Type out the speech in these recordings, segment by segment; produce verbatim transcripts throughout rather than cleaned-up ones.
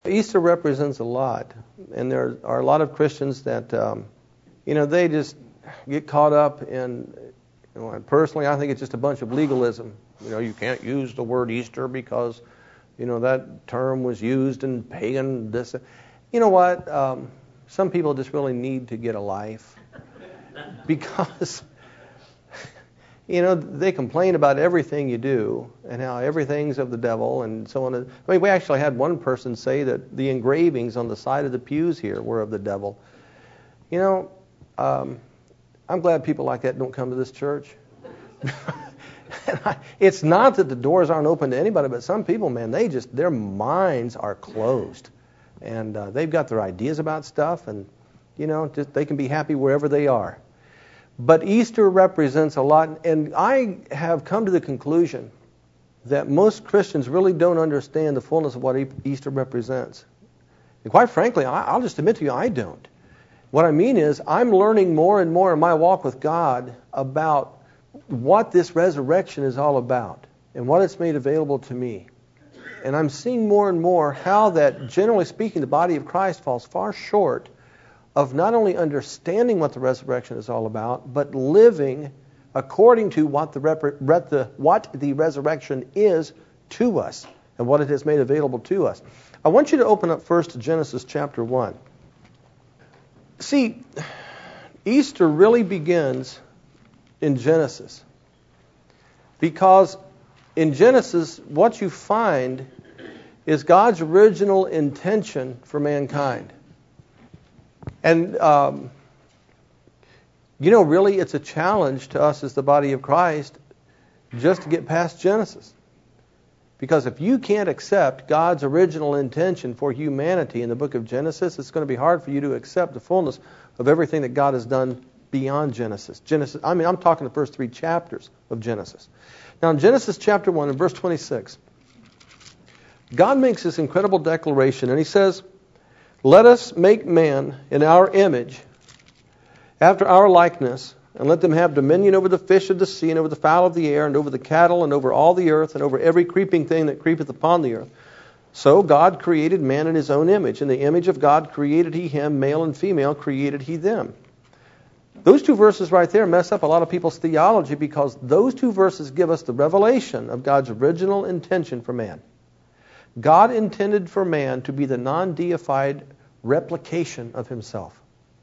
Easter represents a lot, and there are a lot of Christians that, um, you know, they just get caught up in, you know, and personally I think it's just a bunch of legalism. You know, you can't use the word Easter because, you know, that term was used in pagan this. You know what? Um, some people just really need to get a life because, you know, they complain about everything you do and how everything's of the devil and so on. I mean, we actually had one person say that the engravings on the side of the pews here were of the devil. You know, um, I'm glad people like that don't come to this church. It's not that the doors aren't open to anybody, but some people, man, they just, their minds are closed. And uh, they've got their ideas about stuff, and, you know, just they can be happy wherever they are. But Easter represents a lot, and I have come to the conclusion that most Christians really don't understand the fullness of what Easter represents. And quite frankly, I'll just admit to you, I don't. What I mean is, I'm learning more and more in my walk with God about what this resurrection is all about and what it's made available to me. And I'm seeing more and more how that, generally speaking, the body of Christ falls far short of not only understanding what the resurrection is all about, but living according to what the, rep- the, what the resurrection is to us and what it has made available to us. I want you to open up first to Genesis chapter one. See, Easter really begins in Genesis, because in Genesis, what you find is God's original intention for mankind. And, um, you know, really it's a challenge to us as the body of Christ just to get past Genesis. Because if you can't accept God's original intention for humanity in the book of Genesis, it's going to be hard for you to accept the fullness of everything that God has done beyond Genesis. Genesis, I mean, I'm talking the first three chapters of Genesis. Now, in Genesis chapter one, in verse twenty-six, God makes this incredible declaration, and He says, "Let us make man in our image, after our likeness, and let them have dominion over the fish of the sea, and over the fowl of the air, and over the cattle, and over all the earth, and over every creeping thing that creepeth upon the earth." So God created man in His own image. In the image of God created He him, male and female created He them. Those two verses right there mess up a lot of people's theology, because those two verses give us the revelation of God's original intention for man. God intended for man to be the non-deified replication of Himself.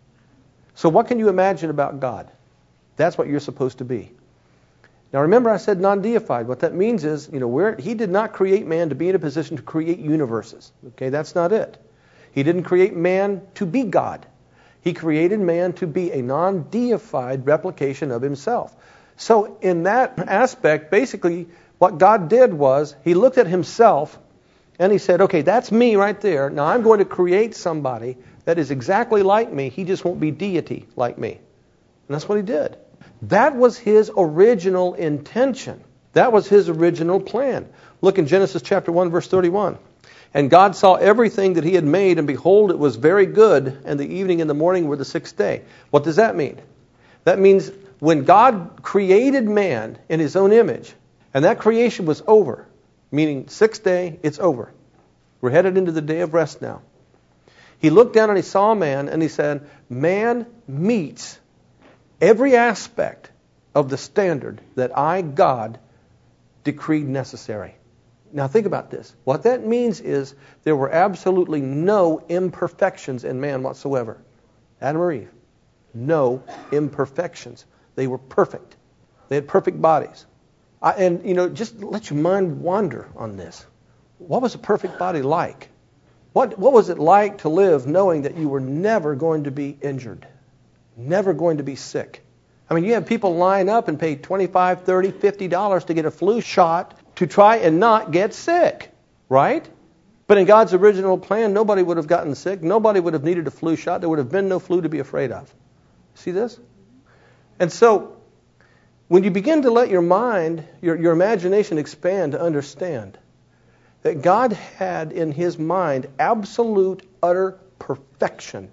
So what can you imagine about God? That's what you're supposed to be. Now remember, I said non-deified. What that means is, you know, we're, He did not create man to be in a position to create universes. Okay, that's not it. He didn't create man to be God. He created man to be a non-deified replication of Himself. So in that aspect, basically what God did was He looked at Himself and He said, okay, that's me right there. Now I'm going to create somebody that is exactly like me. He just won't be deity like me. And that's what He did. That was His original intention. That was His original plan. Look in Genesis chapter one, verse thirty-one. "And God saw everything that He had made, and behold, it was very good, and the evening and the morning were the sixth day." What does that mean? That means when God created man in His own image, and that creation was over, meaning sixth day, it's over. We're headed into the day of rest now. He looked down and He saw man, and He said, "Man meets every aspect of the standard that I, God, decreed necessary." Now think about this. What that means is there were absolutely no imperfections in man whatsoever. Adam or Eve. No imperfections. They were perfect. They had perfect bodies. I, and, you know, just let your mind wander on this. What was a perfect body like? What, what was it like to live knowing that you were never going to be injured? Never going to be sick? I mean, you have people line up and pay twenty-five dollars, thirty dollars, fifty dollars to get a flu shot to try and not get sick, right? But in God's original plan, nobody would have gotten sick. Nobody would have needed a flu shot. There would have been no flu to be afraid of. See this? And so, when you begin to let your mind, your, your imagination expand to understand that God had in His mind absolute, utter perfection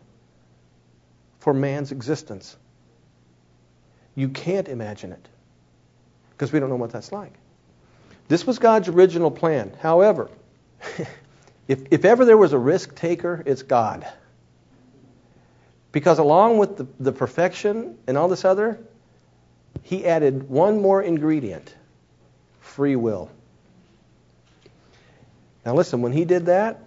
for man's existence, you can't imagine it, because we don't know what that's like. This was God's original plan. However, If, if ever there was a risk taker, it's God. Because along with the, the perfection and all this other, he added one more ingredient, free will. Now listen, when he did that,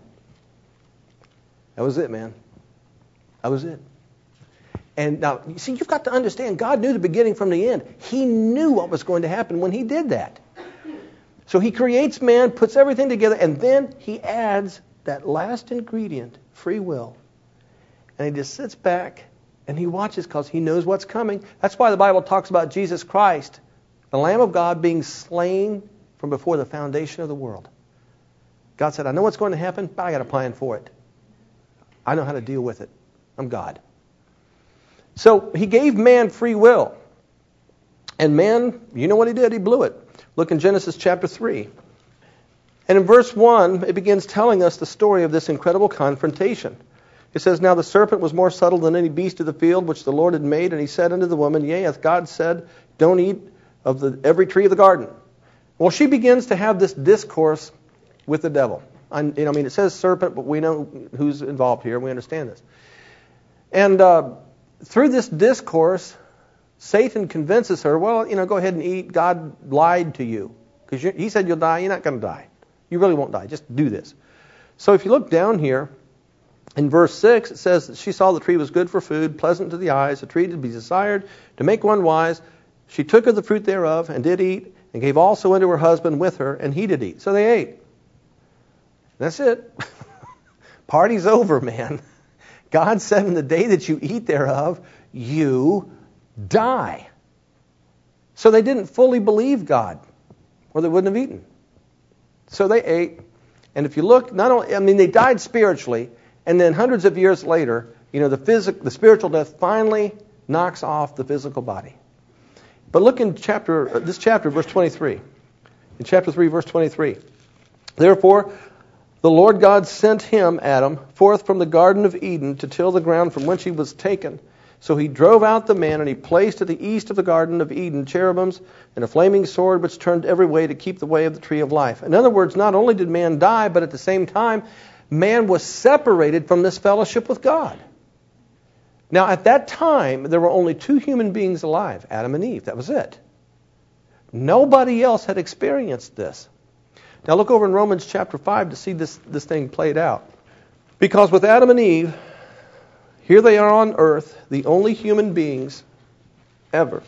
that was it, man. That was it. And now, you see, you've got to understand, God knew the beginning from the end. He knew what was going to happen when he did that. So he creates man, puts everything together, and then he adds that last ingredient, free will. And he just sits back and he watches because he knows what's coming. That's why the Bible talks about Jesus Christ, the Lamb of God, being slain from before the foundation of the world. God said, I know what's going to happen, but I got a plan for it. I know how to deal with it. I'm God. So he gave man free will. And man, you know what he did? He blew it. Look in Genesis chapter three. And in verse one, it begins telling us the story of this incredible confrontation. It says, Now the serpent was more subtle than any beast of the field which the Lord had made, and he said unto the woman, Yea, hath God said, Don't eat of the, every tree of the garden. Well, she begins to have this discourse with the devil. I, you know, I mean, it says serpent, but we know who's involved here. We understand this. And uh, through this discourse, Satan convinces her, well, you know, go ahead and eat. God lied to you. Because he said you'll die. You're not going to die. You really won't die. Just do this. So if you look down here, in verse six, it says that she saw the tree was good for food, pleasant to the eyes, a tree to be desired, to make one wise. She took of the fruit thereof, and did eat, and gave also unto her husband with her, and he did eat. So they ate. That's it. Party's over, man. God said, in the day that you eat thereof, you die. So they didn't fully believe God, or they wouldn't have eaten. So they ate. And if you look, not only, I mean, they died spiritually, and then hundreds of years later, you know, the physical, the spiritual death finally knocks off the physical body. But look in chapter, this chapter, verse twenty-three. In chapter three, verse twenty-three. Therefore, the Lord God sent him, Adam, forth from the Garden of Eden to till the ground from whence he was taken. So he drove out the man, and he placed at the east of the Garden of Eden cherubims and a flaming sword which turned every way to keep the way of the tree of life. In other words, not only did man die, but at the same time, man was separated from this fellowship with God. Now, at that time, there were only two human beings alive, Adam and Eve. That was it. Nobody else had experienced this. Now look over in Romans chapter five to see this, this thing played out. Because with Adam and Eve, here they are on earth, the only human beings ever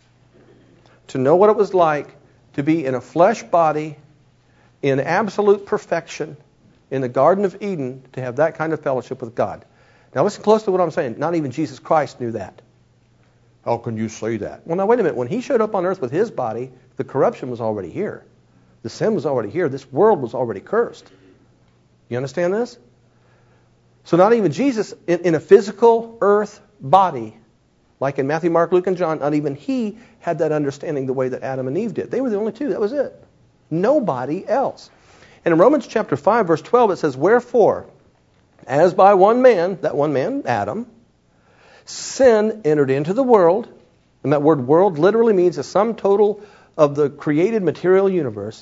to know what it was like to be in a flesh body, in absolute perfection, in the Garden of Eden, to have that kind of fellowship with God. Now listen close to what I'm saying. Not even Jesus Christ knew that. How can you say that? Well, now wait a minute. When he showed up on earth with his body, the corruption was already here. The sin was already here. This world was already cursed. You understand this? So not even Jesus, in, in a physical earth body, like in Matthew, Mark, Luke, and John, not even he had that understanding the way that Adam and Eve did. They were the only two. That was it. Nobody else. And in Romans chapter five, verse twelve, it says, Wherefore, as by one man, that one man, Adam, sin entered into the world, and that word world literally means the sum total of the created material universe,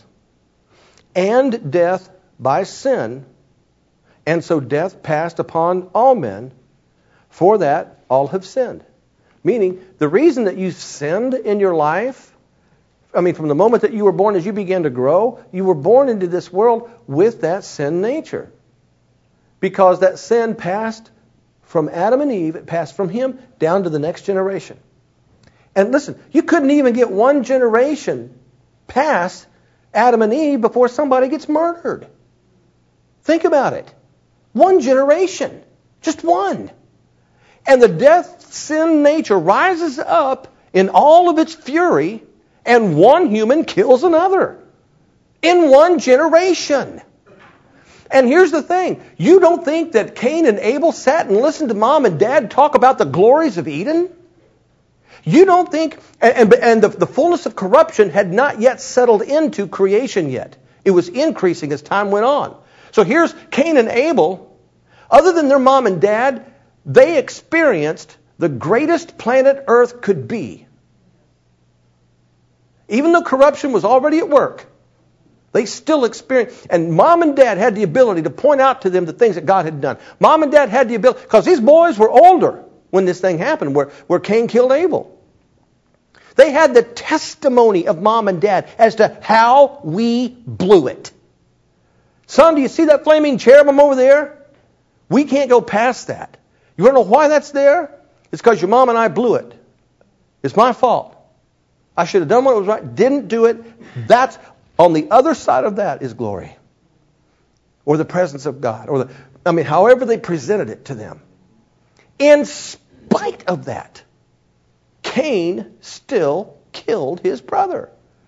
and death by sin, and so death passed upon all men, for that all have sinned. Meaning, the reason that you sinned in your life, I mean, from the moment that you were born, as you began to grow, you were born into this world with that sin nature. Because that sin passed from Adam and Eve, it passed from him down to the next generation. And listen, you couldn't even get one generation past Adam and Eve before somebody gets murdered. Think about it. One generation. Just one. And the death sin nature rises up in all of its fury, and one human kills another. In one generation. And here's the thing. You don't think that Cain and Abel sat and listened to mom and dad talk about the glories of Eden? You don't think, and, and the, the fullness of corruption had not yet settled into creation yet. It was increasing as time went on. So here's Cain and Abel. Other than their mom and dad, they experienced the greatest planet Earth could be. Even though corruption was already at work, They still experience, and mom and dad had the ability to point out to them the things that God had done. Mom and dad had the ability, because these boys were older when this thing happened, where, where Cain killed Abel. They had the testimony of mom and dad as to how we blew it. Son, do you see that flaming cherubim over there? We can't go past that. You want to know why that's there? It's because your mom and I blew it. It's my fault. I should have done what was right, didn't do it. That's on the other side of that is glory. Or the presence of God. Or the, I mean, however they presented it to them. In spite of that, Cain still killed his brother.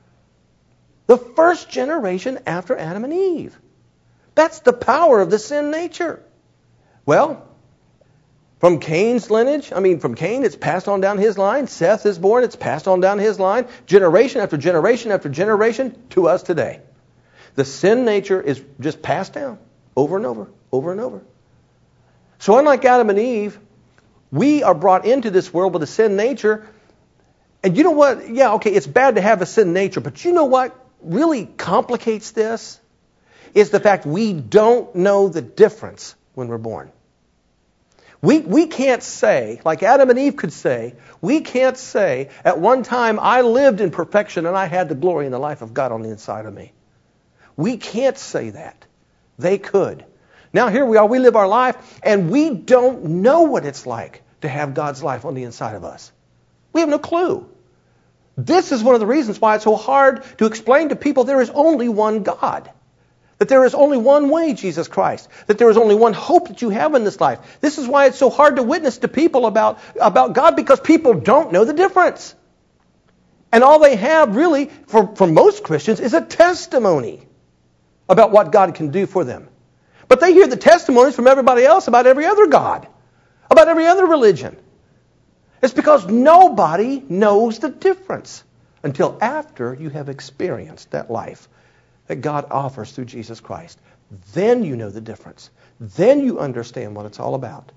The first generation after Adam and Eve. That's the power of the sin nature. Well, from Cain's lineage, I mean, from Cain, it's passed on down his line. Seth is born, it's passed on down his line. Generation after generation after generation to us today. The sin nature is just passed down over and over, over and over. So unlike Adam and Eve, we are brought into this world with a sin nature. And you know what? Yeah, okay, it's bad to have a sin nature. But you know what really complicates this? Is the fact we don't know the difference when we're born. We, we can't say, like Adam and Eve could say, we can't say, at one time I lived in perfection and I had the glory and the life of God on the inside of me. We can't say that. They could. Now here we are, we live our life, and we don't know what it's like to have God's life on the inside of us. We have no clue. This is one of the reasons why it's so hard to explain to people there is only one God. That there is only one way, Jesus Christ. That there is only one hope that you have in this life. This is why it's so hard to witness to people about, about God, because people don't know the difference. And all they have really, for, for most Christians, is a testimony about what God can do for them. But they hear the testimonies from everybody else about every other God, about every other religion. It's because nobody knows the difference until after you have experienced that life that God offers through Jesus Christ. Then you know the difference. Then you understand what it's all about.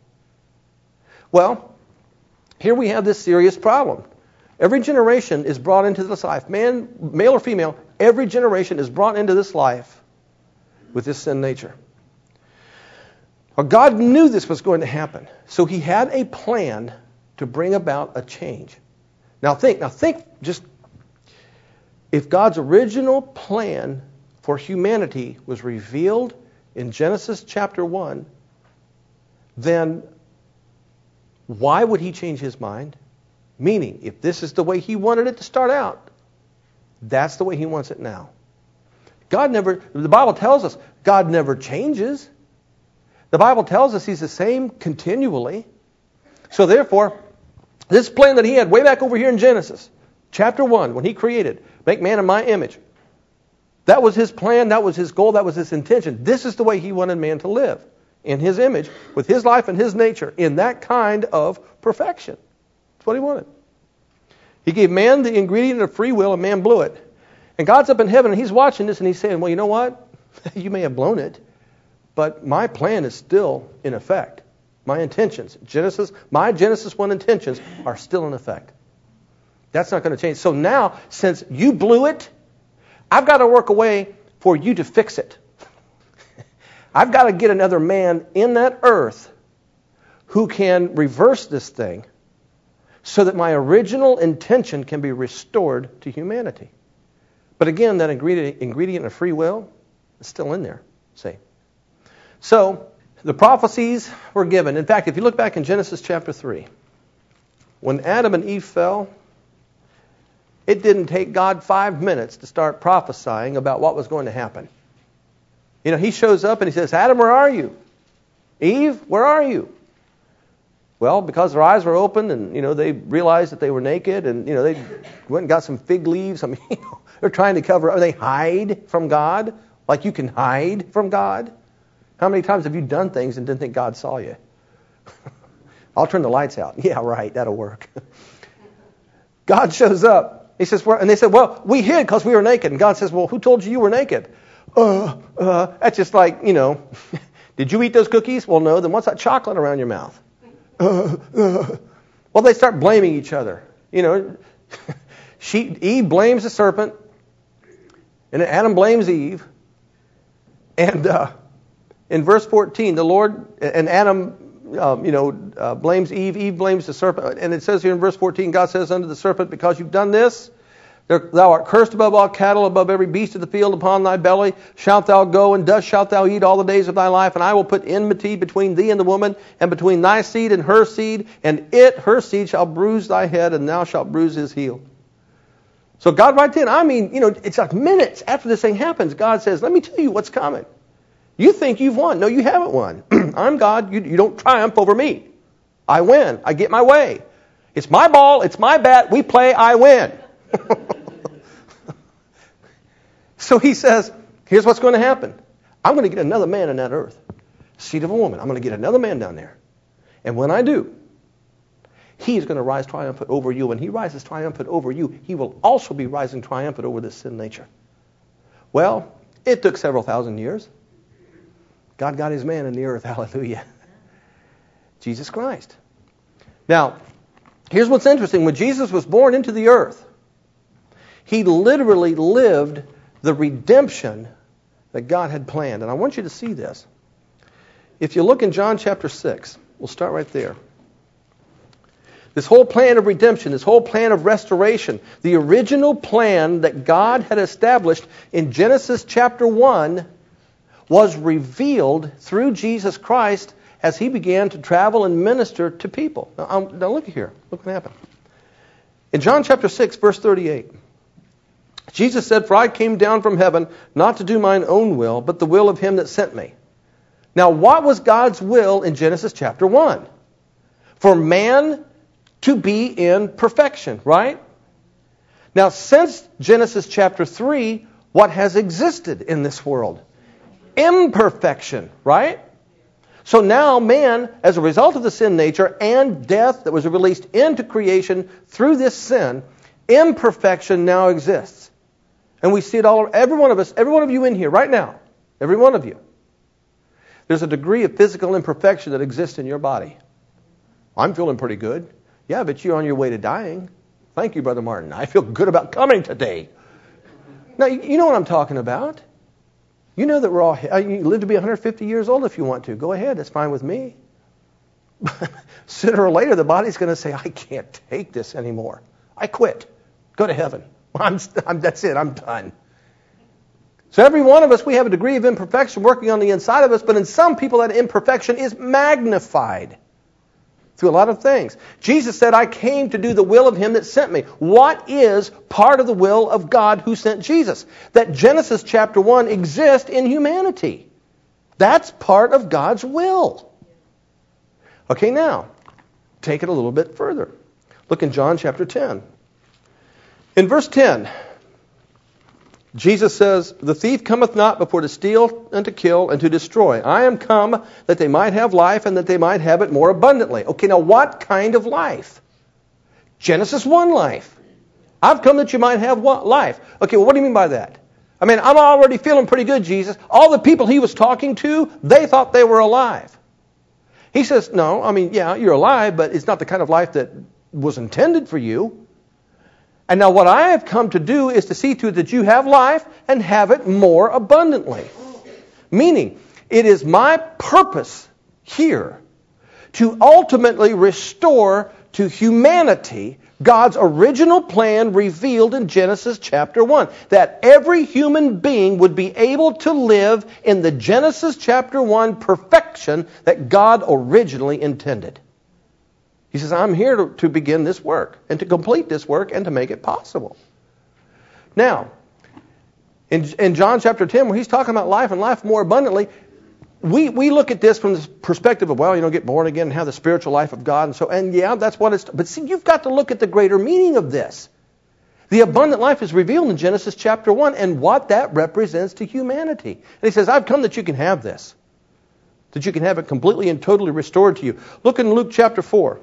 Well, here we have this serious problem. Every generation is brought into this life, man, male or female, every generation is brought into this life with this sin nature. Well, God knew this was going to happen, so He had a plan to bring about a change. Now think, now think just, if God's original plan for humanity was revealed in Genesis chapter one, then why would He change His mind? Meaning, if this is the way He wanted it to start out, that's the way He wants it now. God never, the Bible tells us, God never changes. The Bible tells us He's the same continually. So therefore, this plan that He had way back over here in Genesis, chapter one, when He created, make man in my image, that was His plan, that was His goal, that was His intention. This is the way He wanted man to live, in His image, with His life and His nature, in that kind of perfection. That's what He wanted. He gave man the ingredient of free will, and man blew it. And God's up in heaven, and He's watching this, and He's saying, well, you know what? You may have blown it, but my plan is still in effect. My intentions, Genesis, my Genesis one intentions are still in effect. That's not going to change. So now, since you blew it, I've got to work a way for you to fix it. I've got to get another man in that earth who can reverse this thing so that my original intention can be restored to humanity. But again, that ingredient, ingredient of free will is still in there. See? So, the prophecies were given. In fact, if you look back in Genesis chapter three, when Adam and Eve fell, it didn't take God five minutes to start prophesying about what was going to happen. You know, He shows up and He says, Adam, where are you? Eve, where are you? Well, because their eyes were open and, you know, they realized that they were naked and, you know, they went and got some fig leaves. I mean, you know, they're trying to cover up. They hide from God like you can hide from God. How many times have you done things and didn't think God saw you? I'll turn the lights out. Yeah, right, that'll work. God shows up. He says, well, and they said, well, we hid because we were naked. And God says, well, who told you you were naked? Uh, uh, that's just like, you know, did you eat those cookies? Well, no. Then what's that chocolate around your mouth? Uh, uh. Well, they start blaming each other. You know, she, Eve blames the serpent. And Adam blames Eve. And uh, in verse fourteen, the Lord, and Adam, uh, you know, uh, blames Eve. Eve blames the serpent. And it says here in verse fourteen, God says unto the serpent, because you've done this, thou art cursed above all cattle, above every beast of the field. Upon thy belly shalt thou go, and dust shalt thou eat all the days of thy life. And I will put enmity between thee and the woman, and between thy seed and her seed. And it, her seed, shall bruise thy head, and thou shalt bruise his heel. So God right then, I mean, you know, it's like minutes after this thing happens, God says, let me tell you what's coming. You think you've won. No, you haven't won. I'm God. You, you don't triumph over me. I win. I get my way. It's my ball. It's my bat. We play. I win. So he says, here's what's going to happen. I'm going to get another man in that earth. Seed of a woman. I'm going to get another man down there. And when I do, he is going to rise triumphant over you. When he rises triumphant over you, he will also be rising triumphant over this sin nature. Well, it took several thousand years. God got his man in the earth. Hallelujah. Jesus Christ. Now, here's what's interesting. When Jesus was born into the earth, he literally lived the redemption that God had planned. And I want you to see this. If you look in John chapter six, we'll start right there. This whole plan of redemption, this whole plan of restoration, the original plan that God had established in Genesis chapter one was revealed through Jesus Christ as he began to travel and minister to people. Now, um, now look here. Look what happened. In John chapter six, verse thirty-eight, Jesus said, for I came down from heaven not to do mine own will, but the will of him that sent me. Now, what was God's will in Genesis chapter one? For man to be in perfection, right? Now, since Genesis chapter three, what has existed in this world? Imperfection, right? So now man, as a result of the sin nature and death that was released into creation through this sin, imperfection now exists. And we see it all, every one of us, every one of you in here right now, every one of you. There's a degree of physical imperfection that exists in your body. I'm feeling pretty good. Yeah, but you're on your way to dying. Thank you, Brother Martin. I feel good about coming today. Now, you know what I'm talking about. You know that we're all, you live to be one hundred fifty years old if you want to. Go ahead, that's fine with me. Sooner or later, the body's going to say, I can't take this anymore. I quit. Go to heaven. I'm, I'm, that's it, I'm done. So every one of us, we have a degree of imperfection working on the inside of us, but in some people that imperfection is magnified through a lot of things. Jesus said, I came to do the will of him that sent me. What is part of the will of God who sent Jesus? That Genesis chapter one exists in humanity. That's part of God's will. Okay, now, take it a little bit further. Look in John chapter ten. In verse ten, Jesus says, the thief cometh not before to steal and to kill and to destroy. I am come that they might have life and that they might have it more abundantly. Okay, now what kind of life? Genesis one life. I've come that you might have what? Life. Okay, well, what do you mean by that? I mean, I'm already feeling pretty good, Jesus. All the people he was talking to, they thought they were alive. He says, no, I mean, yeah, you're alive, but it's not the kind of life that was intended for you. And now what I have come to do is to see to it that you have life and have it more abundantly. Meaning, it is my purpose here to ultimately restore to humanity God's original plan revealed in Genesis chapter one. That every human being would be able to live in the Genesis chapter one perfection that God originally intended. He says, I'm here to, to begin this work and to complete this work and to make it possible. Now, in, in John chapter ten, where he's talking about life and life more abundantly, we, we look at this from the perspective of, well, you know, get born again and have the spiritual life of God. And so, and yeah, that's what it's, but see, you've got to look at the greater meaning of this. The abundant life is revealed in Genesis chapter one and what that represents to humanity. And he says, I've come that you can have this. That you can have it completely and totally restored to you. Look in Luke chapter four.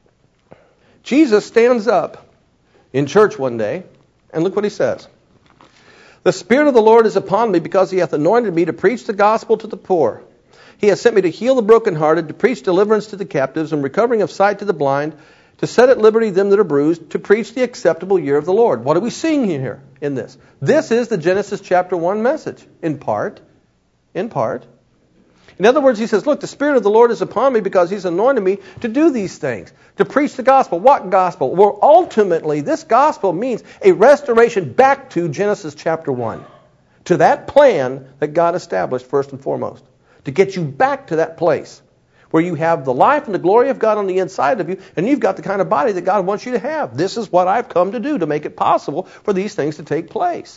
Jesus stands up in church one day, and look what he says. The Spirit of the Lord is upon me, because he hath anointed me to preach the gospel to the poor. He hath sent me to heal the brokenhearted, to preach deliverance to the captives, and recovering of sight to the blind, to set at liberty them that are bruised, to preach the acceptable year of the Lord. What are we seeing here in this? This is the Genesis chapter one message, in part. In part. In other words, he says, look, the Spirit of the Lord is upon me because he's anointed me to do these things, to preach the gospel. What gospel? Well, ultimately, this gospel means a restoration back to Genesis chapter one, to that plan that God established first and foremost, to get you back to that place where you have the life and the glory of God on the inside of you, and you've got the kind of body that God wants you to have. This is what I've come to do to make it possible for these things to take place.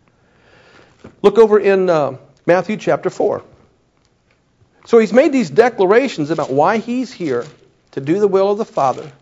Look over in uh, Matthew chapter four. So he's made these declarations about why he's here to do the will of the Father.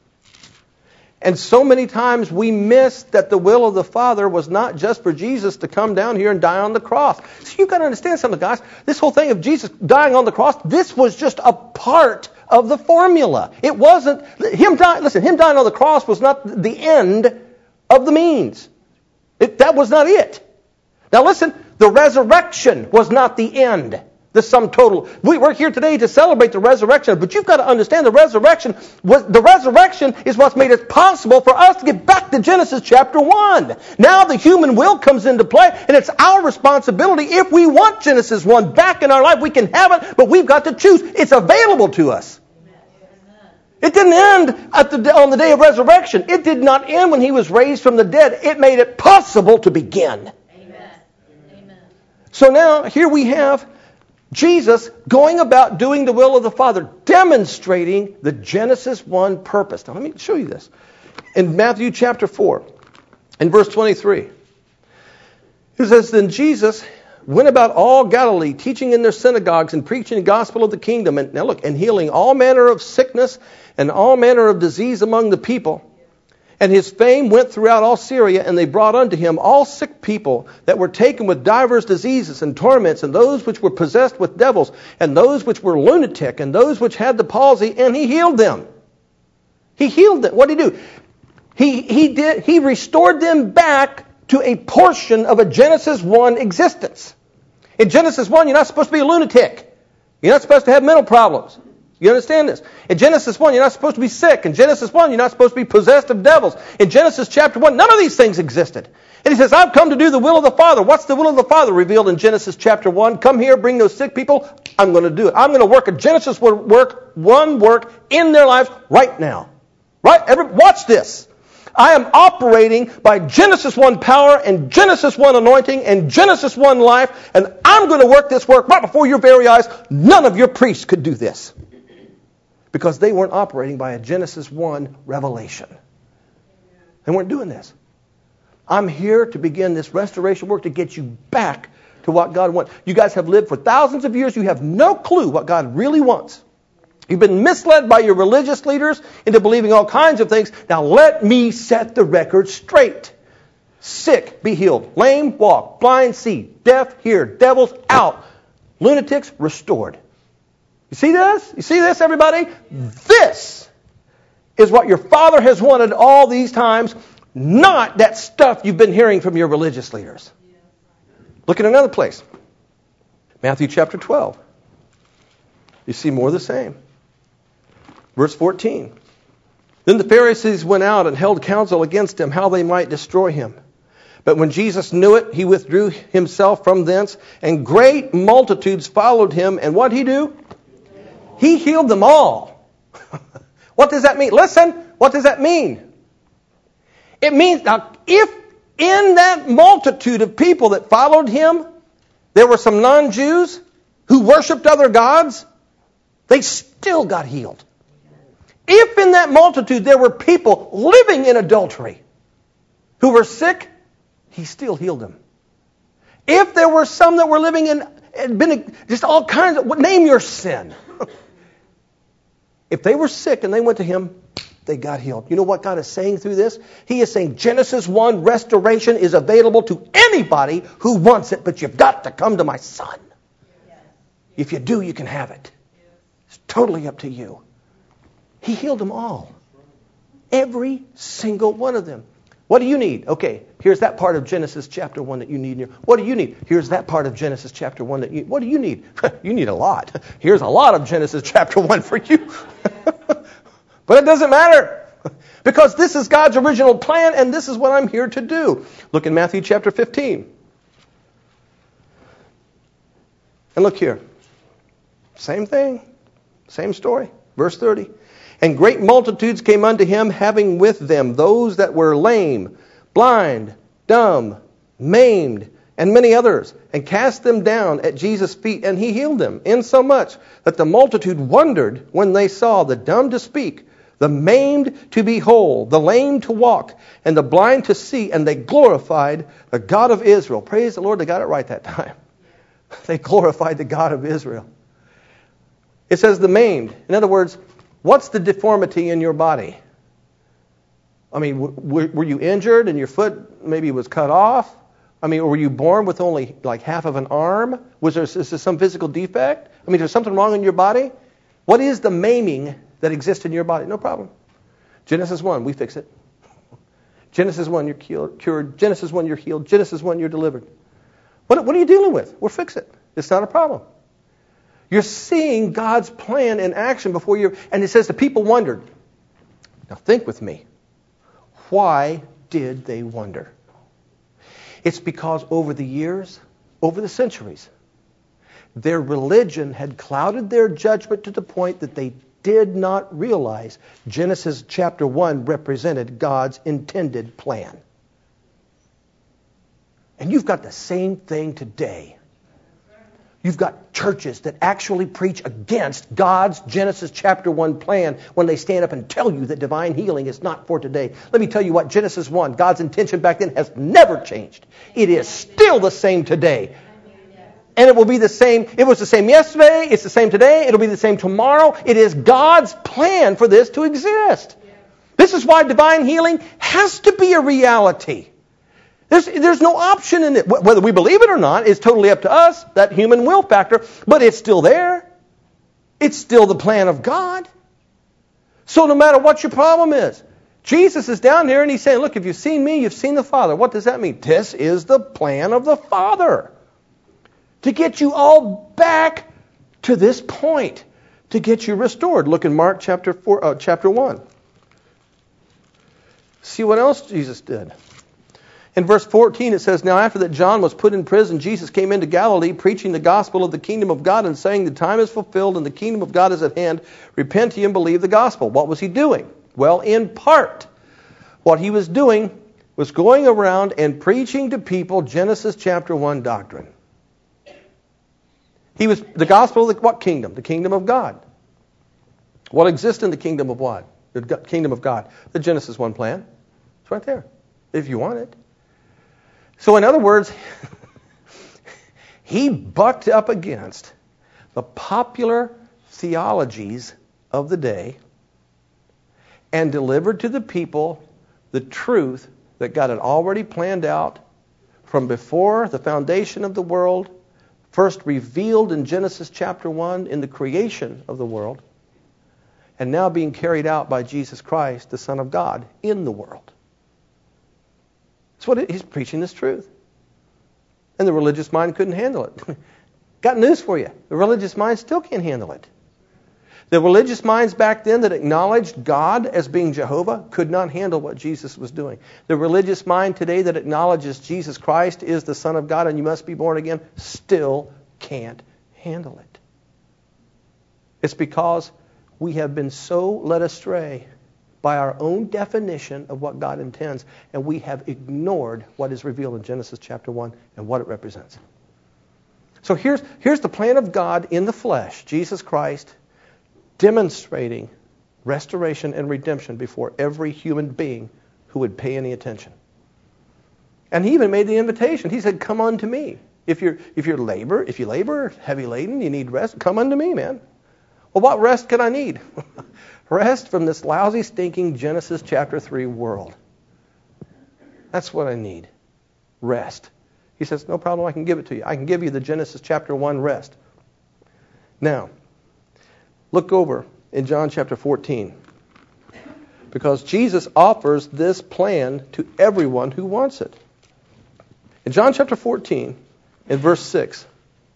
And so many times we miss that the will of the Father was not just for Jesus to come down here and die on the cross. So you've got to understand something, guys. This whole thing of Jesus dying on the cross, this was just a part of the formula. It wasn't, him dying, listen, him dying on the cross was not the end of the means. It, that was not it. Now listen, the resurrection was not the end. The sum total. We, we're here today to celebrate the resurrection, but you've got to understand the resurrection was, the resurrection is what's made it possible for us to get back to Genesis chapter one. Now the human will comes into play, and it's our responsibility. If we want Genesis one back in our life, we can have it, but we've got to choose. It's available to us. It didn't end at the, on the day of resurrection. It did not end when he was raised from the dead. It made it possible to begin. Amen. Amen. So now here we have Jesus going about doing the will of the Father, demonstrating the Genesis one purpose. Now let me show you this. In Matthew chapter four, in verse twenty-three, it says, then Jesus went about all Galilee, teaching in their synagogues and preaching the gospel of the kingdom. And now look, and healing all manner of sickness and all manner of disease among the people. And his fame went throughout all Syria, and they brought unto him all sick people that were taken with divers diseases and torments, and those which were possessed with devils, and those which were lunatic, and those which had the palsy, and he healed them. He healed them. What did he do? He, he, did, he restored them back to a portion of a Genesis one existence. In Genesis one, you're not supposed to be a lunatic. You're not supposed to have mental problems. You understand this? In Genesis one, you're not supposed to be sick. In Genesis one, you're not supposed to be possessed of devils. In Genesis chapter one, none of these things existed. And he says, I've come to do the will of the Father. What's the will of the Father revealed in Genesis chapter one? Come here, bring those sick people. I'm going to do it. I'm going to work a Genesis work, one work in their lives right now. Right? Every, watch this. I am operating by Genesis one power and Genesis one anointing and Genesis one life, and I'm going to work this work right before your very eyes. None of your priests could do this, because they weren't operating by a Genesis one revelation. They weren't doing this. I'm here to begin this restoration work to get you back to what God wants. You guys have lived for thousands of years. You have no clue what God really wants. You've been misled by your religious leaders into believing all kinds of things. Now let me set the record straight. Sick, be healed. Lame, walk. Blind, see. Deaf, hear. Devils, out. Lunatics, restored. You see this? You see this, everybody? This is what your Father has wanted all these times, not that stuff you've been hearing from your religious leaders. Look at another place. Matthew chapter twelve. You see more of the same. Verse fourteen. Then the Pharisees went out and held counsel against him, how they might destroy him. But when Jesus knew it, he withdrew himself from thence, and great multitudes followed him. And what did he do? He healed them all. What does that mean? Listen, what does that mean? It means, now, if in that multitude of people that followed him, there were some non-Jews who worshipped other gods, they still got healed. If in that multitude there were people living in adultery who were sick, he still healed them. If there were some that were living in, had been just all kinds of, name your sin. If they were sick and they went to him, they got healed. You know what God is saying through this? He is saying Genesis one restoration is available to anybody who wants it, but you've got to come to my Son. If you do, you can have it. It's totally up to you. He healed them all. Every single one of them. What do you need? Okay, here's that part of Genesis chapter one that you need. What do you need? Here's that part of Genesis chapter one that you... What do you need? You need a lot. Here's a lot of Genesis chapter one for you. But it doesn't matter. Because this is God's original plan, and this is what I'm here to do. Look in Matthew chapter fifteen. And look here. Same thing. Same story. Verse thirty. And great multitudes came unto him, having with them those that were lame, blind, dumb, maimed, and many others, and cast them down at Jesus' feet, and he healed them, insomuch that the multitude wondered when they saw the dumb to speak, the maimed to be whole, the lame to walk, and the blind to see, and they glorified the God of Israel. Praise the Lord, they got it right that time. They glorified the God of Israel. It says the maimed. In other words, what's the deformity in your body? I mean, w- were you injured and your foot maybe was cut off? I mean, were you born with only like half of an arm? Was there, is there some physical defect? I mean, is there something wrong in your body? What is the maiming that exists in your body? No problem. Genesis one, we fix it. Genesis one, you're cured. Genesis one, you're healed. Genesis one, you're delivered. What, what are you dealing with? We'll fix it. It's not a problem. You're seeing God's plan in action before you. And it says the people wondered. Now think with me. Why did they wonder? It's because over the years, over the centuries, their religion had clouded their judgment to the point that they did not realize Genesis chapter one represented God's intended plan. And you've got the same thing today. You've got churches that actually preach against God's Genesis chapter one plan when they stand up and tell you that divine healing is not for today. Let me tell you what, Genesis one, God's intention back then has never changed. It is still the same today. And it will be the same. It was the same yesterday. It's the same today. It'll be the same tomorrow. It is God's plan for this to exist. This is why divine healing has to be a reality. There's, there's no option in it. Whether we believe it or not is totally up to us, that human will factor, but it's still there. It's still the plan of God. So no matter what your problem is, Jesus is down here and he's saying, look, if you've seen me, you've seen the Father. What does that mean? This is the plan of the Father. To get you all back to this point. To get you restored. Look in Mark chapter four, uh, chapter one. See what else Jesus did. In verse fourteen it says, now after that John was put in prison, Jesus came into Galilee, preaching the gospel of the kingdom of God and saying, the time is fulfilled and the kingdom of God is at hand. Repent ye and believe the gospel. What was he doing? Well, in part, what he was doing was going around and preaching to people Genesis chapter one doctrine. He was the gospel of the, what kingdom? The kingdom of God. What exists in the kingdom of what? The kingdom of God. The Genesis one plan. It's right there, if you want it. So in other words, he bucked up against the popular theologies of the day and delivered to the people the truth that God had already planned out from before the foundation of the world, first revealed in Genesis chapter one in the creation of the world, and now being carried out by Jesus Christ, the Son of God, in the world. That's what it, he's preaching this truth. And the religious mind couldn't handle it. Got news for you. The religious mind still can't handle it. The religious minds back then that acknowledged God as being Jehovah could not handle what Jesus was doing. The religious mind today that acknowledges Jesus Christ is the Son of God and you must be born again still can't handle it. It's because we have been so led astray by our own definition of what God intends, and we have ignored what is revealed in Genesis chapter one and what it represents. So here's, here's the plan of God in the flesh, Jesus Christ, demonstrating restoration and redemption before every human being who would pay any attention. And he even made the invitation. He said, come unto me. If you're, if you're labor, if you labor, heavy laden, you need rest, come unto me, man. Well, what rest can I need? Rest from this lousy, stinking Genesis chapter three world. That's what I need. Rest. He says, no problem, I can give it to you. I can give you the Genesis chapter one rest. Now, look over in John chapter fourteen. Because Jesus offers this plan to everyone who wants it. In John chapter fourteen, in verse six,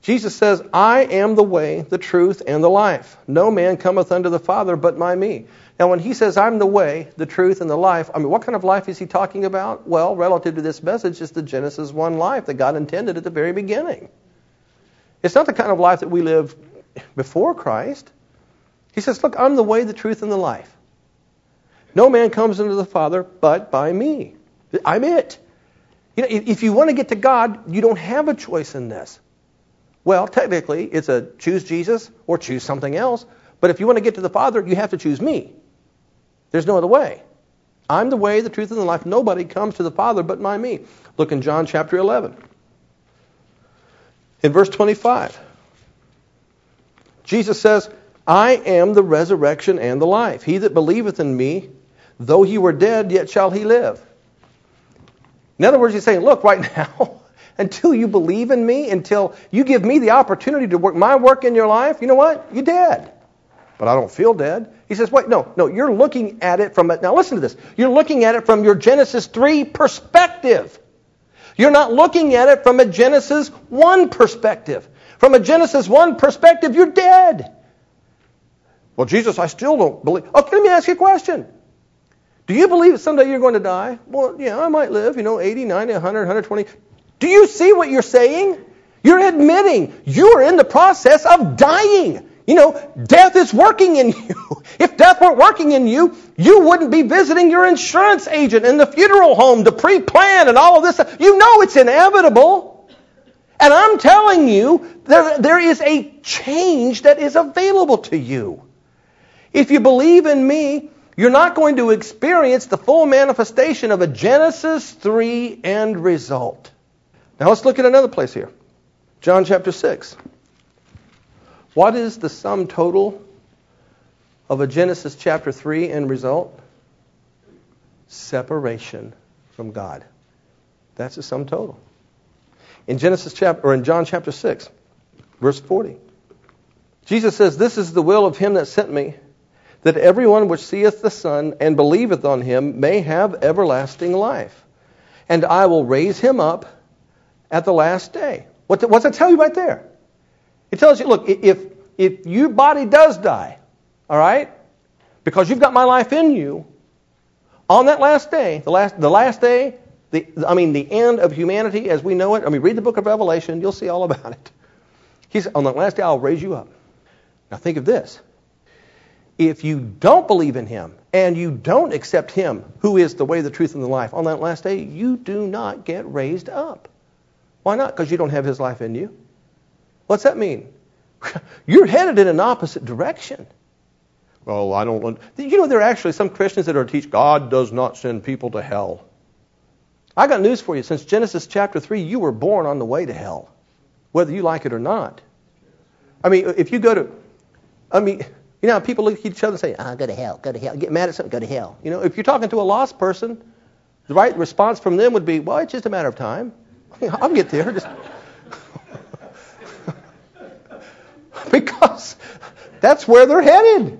Jesus says, I am the way, the truth, and the life. No man cometh unto the Father but by me. Now, when he says, I'm the way, the truth, and the life, I mean, what kind of life is he talking about? Well, relative to this message, it's the Genesis one life that God intended at the very beginning. It's not the kind of life that we live before Christ. He says, look, I'm the way, the truth, and the life. No man comes into the Father but by me. I'm it. You know, if you want to get to God, you don't have a choice in this. Well, technically, it's a choose Jesus or choose something else. But if you want to get to the Father, you have to choose me. There's no other way. I'm the way, the truth, and the life. Nobody comes to the Father but by me. Look in John chapter eleven. In verse twenty-five, Jesus says, I am the resurrection and the life. He that believeth in me, though he were dead, yet shall he live. In other words, he's saying, look, right now, until you believe in me, until you give me the opportunity to work my work in your life, you know what? You're dead. But I don't feel dead. He says, wait, no, no, you're looking at it from, a, now listen to this. You're looking at it from your Genesis three perspective. You're not looking at it from a Genesis one perspective. From a Genesis one perspective, you're dead. Well, Jesus, I still don't believe. Okay, let me ask you a question. Do you believe that someday you're going to die? Well, yeah, I might live, you know, eighty, ninety, one hundred, one hundred twenty. Do you see what you're saying? You're admitting you are in the process of dying. You know, death is working in you. If death weren't working in you, you wouldn't be visiting your insurance agent in the funeral home to pre-plan and all of this stuff. You know it's inevitable. And I'm telling you, there, there is a change that is available to you. If you believe in me, you're not going to experience the full manifestation of a Genesis three end result. Now let's look at another place here. John chapter six. What is the sum total of a Genesis chapter three end result? Separation from God. That's the sum total. In Genesis chapter, or in John chapter six, verse forty, Jesus says, "This is the will of him that sent me, that everyone which seeth the Son and believeth on him may have everlasting life. And I will raise him up at the last day." What the, what's it tell you right there? It tells you, look, if if your body does die, all right, because you've got my life in you, on that last day, the last the last day, the I mean the end of humanity as we know it. I mean, read the book of Revelation, you'll see all about it. He's on that last day, I'll raise you up. Now think of this. If you don't believe in him and you don't accept him, who is the way, the truth, and the life, on that last day, you do not get raised up. Why not? Because you don't have his life in you. What's that mean? You're headed in an opposite direction. Well, I don't want... You know, there are actually some Christians that are teach God does not send people to hell. I got news for you. Since Genesis chapter three, you were born on the way to hell, whether you like it or not. I mean, if you go to... I mean... You know, people look at each other and say, ah, go to hell, go to hell. Get mad at something, go to hell. You know, if you're talking to a lost person, the right response from them would be, well, it's just a matter of time. I'll get there. Just because that's where they're headed.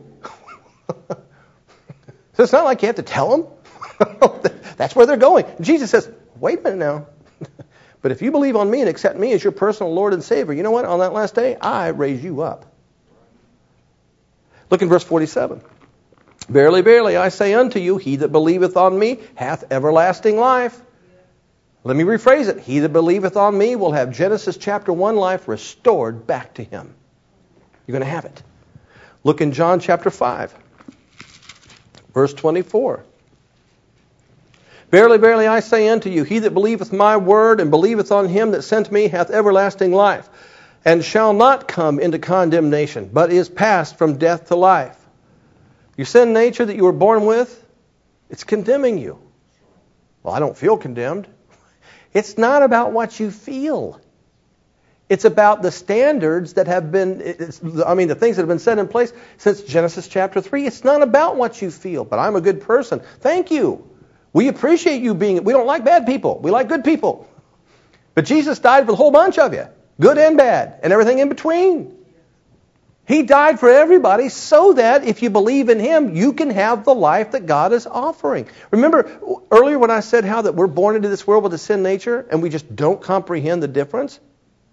So it's not like you have to tell them. That's where they're going. Jesus says, wait a minute now. But if you believe on me and accept me as your personal Lord and Savior, you know what? On that last day, I raise you up. Look in verse forty-seven. Verily, verily, I say unto you, he that believeth on me hath everlasting life. Let me rephrase it. He that believeth on me will have Genesis chapter one life restored back to him. You're going to have it. Look in John chapter five, verse twenty-four. Verily, verily, I say unto you, he that believeth my word and believeth on him that sent me hath everlasting life, and shall not come into condemnation, but is passed from death to life. Your sin nature that you were born with, it's condemning you. Well, I don't feel condemned. It's not about what you feel. It's about the standards that have been, it's, I mean, the things that have been set in place since Genesis chapter three. It's not about what you feel, but I'm a good person. Thank you. We appreciate you being, we don't like bad people. We like good people. But Jesus died for the whole bunch of you. Good and bad, and everything in between. He died for everybody so that if you believe in him, you can have the life that God is offering. Remember earlier when I said how that we're born into this world with a sin nature and we just don't comprehend the difference?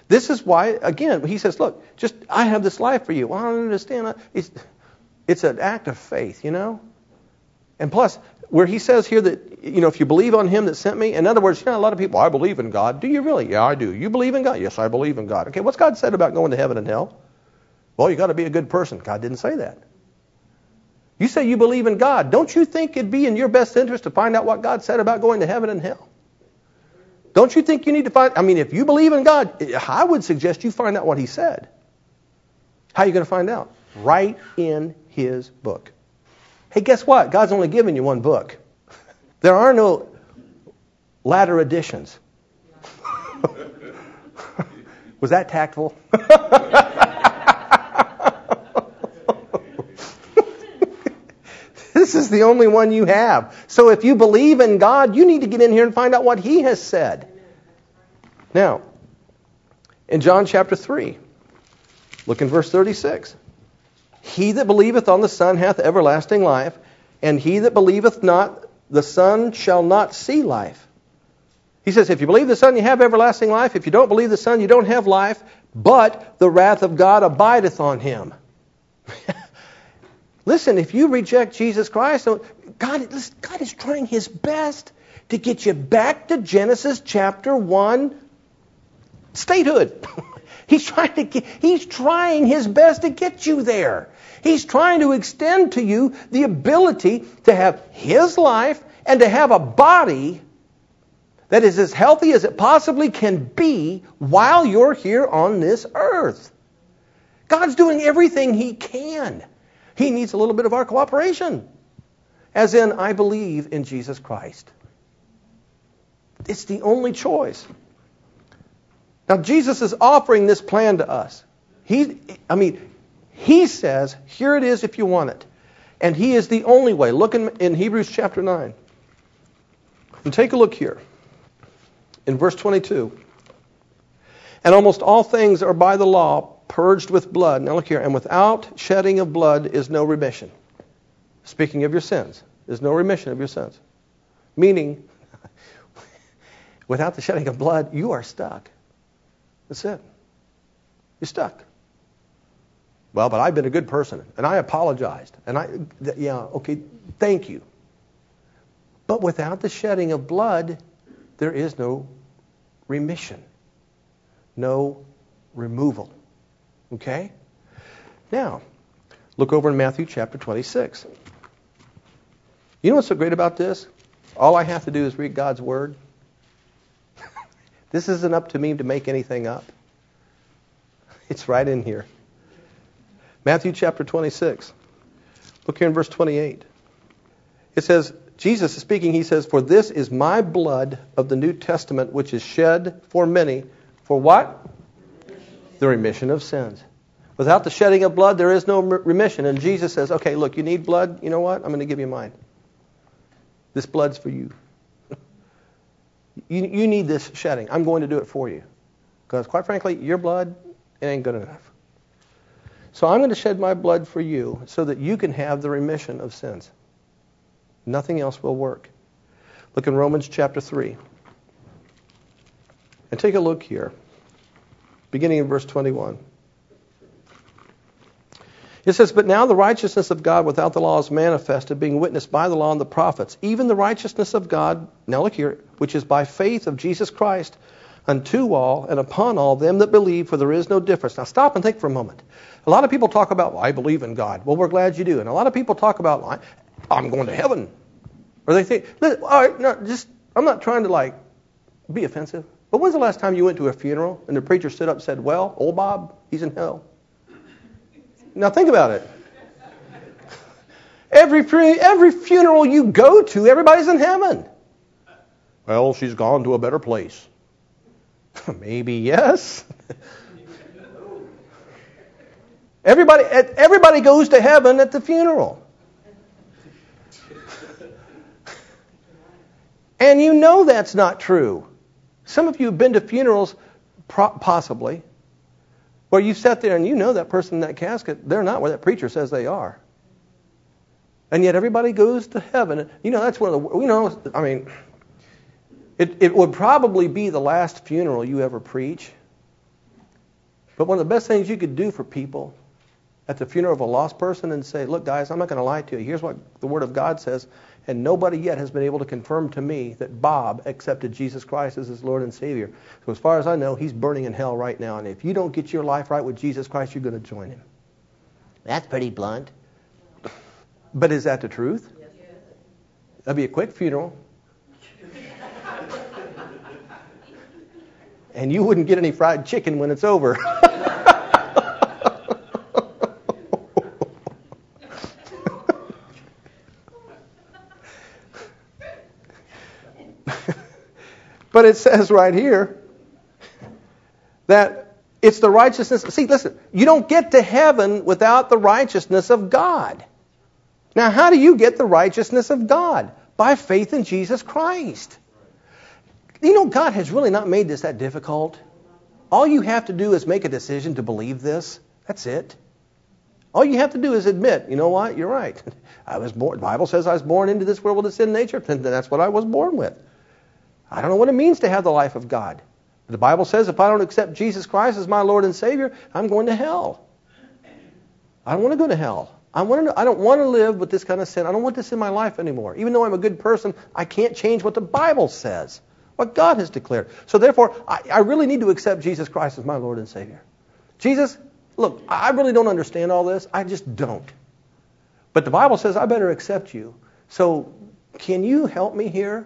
This is why, again, he says, look, just, I have this life for you. Well, I don't understand. It's, it's an act of faith, you know? And plus, where he says here that, you know, if you believe on him that sent me, in other words, you know, a lot of people, I believe in God. Do you really? Yeah, I do. You believe in God? Yes, I believe in God. Okay, what's God said about going to heaven and hell? Well, you got to be a good person. God didn't say that. You say you believe in God. Don't you think it'd be in your best interest to find out what God said about going to heaven and hell? Don't you think you need to find, I mean, if you believe in God, I would suggest you find out what he said. How are you going to find out? Right in his book. Hey, guess what? God's only given you one book. There are no latter editions. Was that tactful? This is the only one you have. So if you believe in God, you need to get in here and find out what he has said. Now, in John chapter three, look in verse thirty-six. He that believeth on the Son hath everlasting life, and he that believeth not the Son shall not see life. He says, if you believe the Son, you have everlasting life. If you don't believe the Son, you don't have life, but the wrath of God abideth on him. Listen, if you reject Jesus Christ, God, listen, God is trying his best to get you back to Genesis chapter one statehood. He's trying to get, he's trying his best to get you there. He's trying to extend to you the ability to have his life and to have a body that is as healthy as it possibly can be while you're here on this earth. God's doing everything he can. He needs a little bit of our cooperation. As in, I believe in Jesus Christ. It's the only choice. Now, Jesus is offering this plan to us. He, I mean, he says, here it is if you want it. And he is the only way. Look in, in Hebrews chapter nine. And take a look here. In verse twenty-two. And almost all things are by the law purged with blood. Now look here. And without shedding of blood is no remission. Speaking of your sins. There's no remission of your sins. Meaning, without the shedding of blood, you are stuck. That's it. You're stuck. Well, but I've been a good person, and I apologized. And I, th- yeah, okay, thank you. But without the shedding of blood, there is no remission. No removal. Okay? Now, look over in Matthew chapter twenty-six. You know what's so great about this? All I have to do is read God's Word. This isn't up to me to make anything up. It's right in here. Matthew chapter twenty-six. Look here in verse twenty-eight. It says, Jesus is speaking, he says, for this is my blood of the New Testament, which is shed for many. For what? The remission of sins. Without the shedding of blood, there is no remission. And Jesus says, okay, look, you need blood. You know what? I'm going to give you mine. This blood's for you. You, you need this shedding. I'm going to do it for you. Because quite frankly, your blood, it ain't good enough. So I'm going to shed my blood for you so that you can have the remission of sins. Nothing else will work. Look in Romans chapter three. And take a look here. Beginning in verse twenty-one. It says, but now the righteousness of God without the law is manifested, being witnessed by the law and the prophets, even the righteousness of God, now look here, which is by faith of Jesus Christ, unto all and upon all them that believe, for there is no difference. Now stop and think for a moment. A lot of people talk about, well, I believe in God. Well, we're glad you do. And a lot of people talk about, I'm going to heaven. Or they think, all right, no, just, I'm not trying to like be offensive. But when's the last time you went to a funeral and the preacher stood up and said, well, old Bob, he's in hell? Now think about it. Every every funeral you go to, everybody's in heaven. Well, she's gone to a better place. Maybe yes. Everybody everybody goes to heaven at the funeral. And you know that's not true. Some of you have been to funerals, possibly, where you sat there and you know that person in that casket, they're not where that preacher says they are. And yet everybody goes to heaven. You know, that's one of the, you know, I mean, it, it would probably be the last funeral you ever preach. But one of the best things you could do for people at the funeral of a lost person and say, look, guys, I'm not going to lie to you. Here's what the Word of God says. And nobody yet has been able to confirm to me that Bob accepted Jesus Christ as his Lord and Savior. So as far as I know, he's burning in hell right now. And if you don't get your life right with Jesus Christ, you're going to join him. That's pretty blunt. But is that the truth? That'd be a quick funeral. And you wouldn't get any fried chicken when it's over. But it says right here that it's the righteousness. See, listen, you don't get to heaven without the righteousness of God. Now, how do you get the righteousness of God? By faith in Jesus Christ. You know, God has really not made this that difficult. All you have to do is make a decision to believe this. That's it. All you have to do is admit, you know what, you're right. I was born. The Bible says I was born into this world with a sin nature, and that's what I was born with. I don't know what it means to have the life of God. The Bible says if I don't accept Jesus Christ as my Lord and Savior, I'm going to hell. I don't want to go to hell. I, want to, I don't want to live with this kind of sin. I don't want this in my life anymore. Even though I'm a good person, I can't change what the Bible says, what God has declared. So therefore, I, I really need to accept Jesus Christ as my Lord and Savior. Jesus, look, I really don't understand all this. I just don't. But the Bible says I better accept you. So can you help me here?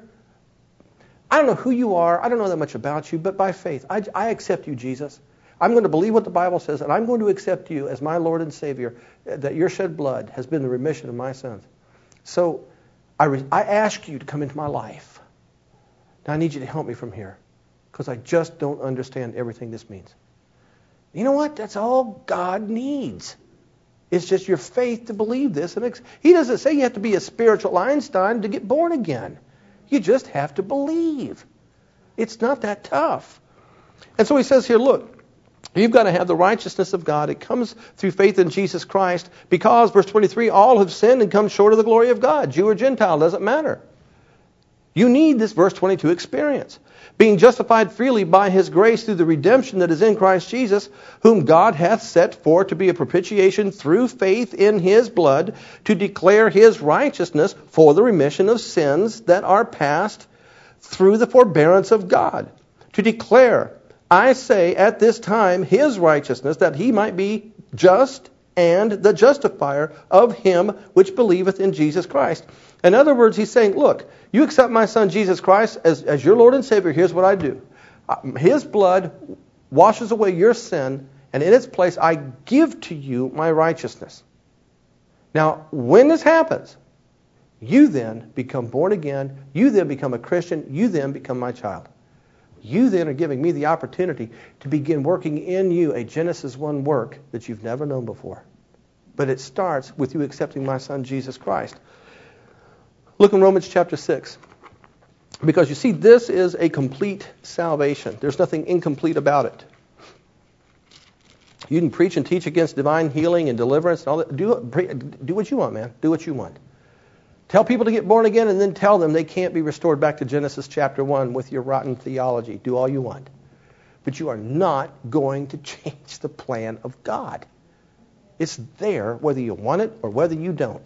I don't know who you are. I don't know that much about you, but by faith, I, I accept you, Jesus. I'm going to believe what the Bible says, and I'm going to accept you as my Lord and Savior, that your shed blood has been the remission of my sins. So I, re- I ask you to come into my life. Now I need you to help me from here, because I just don't understand everything this means. You know what? That's all God needs. It's just your faith to believe this. And ex- he doesn't say you have to be a spiritual Einstein to get born again. You just have to believe. It's not that tough. And so he says here, look, you've got to have the righteousness of God. It comes through faith in Jesus Christ because, verse twenty-three, all have sinned and come short of the glory of God. Jew or Gentile, doesn't matter. You need this verse twenty-two experience. Being justified freely by his grace through the redemption that is in Christ Jesus, whom God hath set forth to be a propitiation through faith in his blood, to declare his righteousness for the remission of sins that are past through the forbearance of God. To declare, I say, at this time, his righteousness, that he might be just and the justifier of him which believeth in Jesus Christ. In other words, he's saying, look, you accept my son Jesus Christ as, as your Lord and Savior, here's what I do. His blood washes away your sin, and in its place I give to you my righteousness. Now, when this happens, you then become born again, you then become a Christian, you then become my child. You then are giving me the opportunity to begin working in you a Genesis one work that you've never known before. But it starts with you accepting my son Jesus Christ. Look in Romans chapter six. Because you see, this is a complete salvation. There's nothing incomplete about it. You can preach and teach against divine healing and deliverance and all that. Do, do what you want, man. Do what you want. Tell people to get born again and then tell them they can't be restored back to Genesis chapter one with your rotten theology. Do all you want. But you are not going to change the plan of God. It's there whether you want it or whether you don't.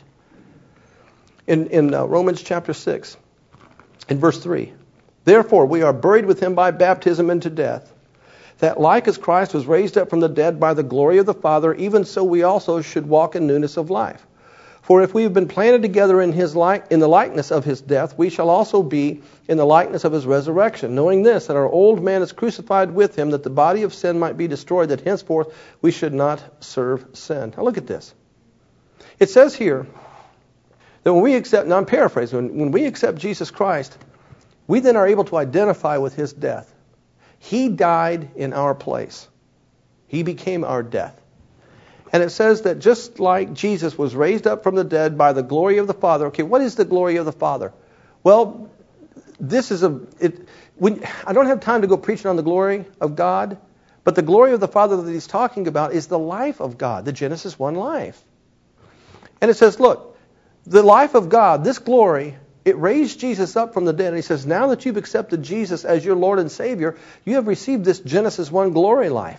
In, in uh, Romans chapter six, in verse three, therefore we are buried with him by baptism into death, that like as Christ was raised up from the dead by the glory of the Father, even so we also should walk in newness of life. For if we have been planted together in his like, in the likeness of his death, we shall also be in the likeness of his resurrection, knowing this, that our old man is crucified with him, that the body of sin might be destroyed, that henceforth we should not serve sin. Now look at this. It says here that when we accept, now I'm paraphrasing, when, when we accept Jesus Christ, we then are able to identify with his death. He died in our place. He became our death. And it says that just like Jesus was raised up from the dead by the glory of the Father. Okay, what is the glory of the Father? Well, this is a... It, when, I don't have time to go preaching on the glory of God, but the glory of the Father that he's talking about is the life of God, the Genesis one life. And it says, look, the life of God, this glory, it raised Jesus up from the dead. And he says, now that you've accepted Jesus as your Lord and Savior, you have received this Genesis one glory life.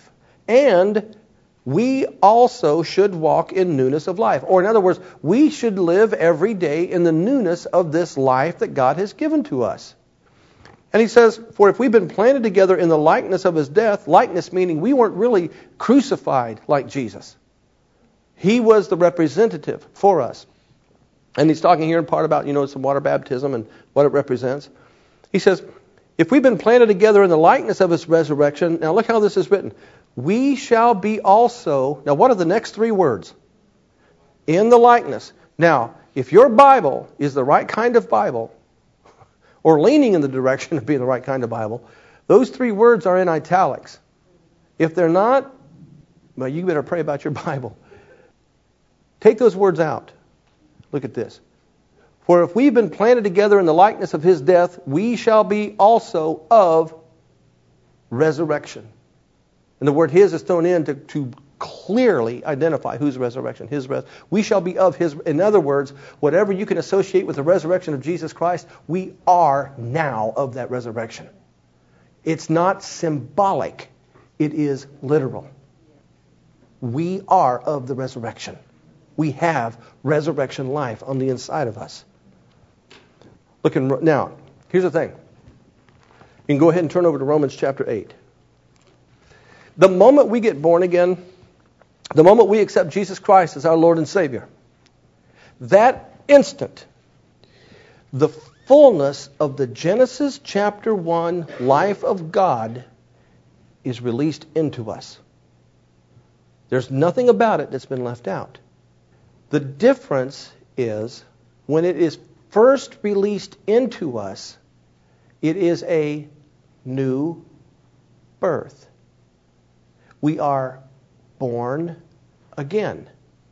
and we also should walk in newness of life. Or in other words, we should live every day in the newness of this life that God has given to us. And he says, for if we've been planted together in the likeness of his death, likeness meaning we weren't really crucified like Jesus. He was the representative for us. And he's talking here in part about, you know, some water baptism and what it represents. He says, if we've been planted together in the likeness of his resurrection, now look how this is written. We shall be also, now what are the next three words? In the likeness. Now, if your Bible is the right kind of Bible, or leaning in the direction of being the right kind of Bible, those three words are in italics. If they're not, well, you better pray about your Bible. Take those words out. Look at this. For if we've been planted together in the likeness of his death, we shall be also of resurrection. And the word his is thrown in to, to clearly identify whose resurrection. His res- we shall be of his. In other words, whatever you can associate with the resurrection of Jesus Christ, we are now of that resurrection. It's not symbolic. It is literal. We are of the resurrection. We have resurrection life on the inside of us. Look in, now, here's the thing. You can go ahead and turn over to Romans chapter eight. The moment we get born again, the moment we accept Jesus Christ as our Lord and Savior, that instant, the fullness of the Genesis chapter one life of God is released into us. There's nothing about it that's been left out. The difference is when it is first released into us, it is a new birth. We are born again.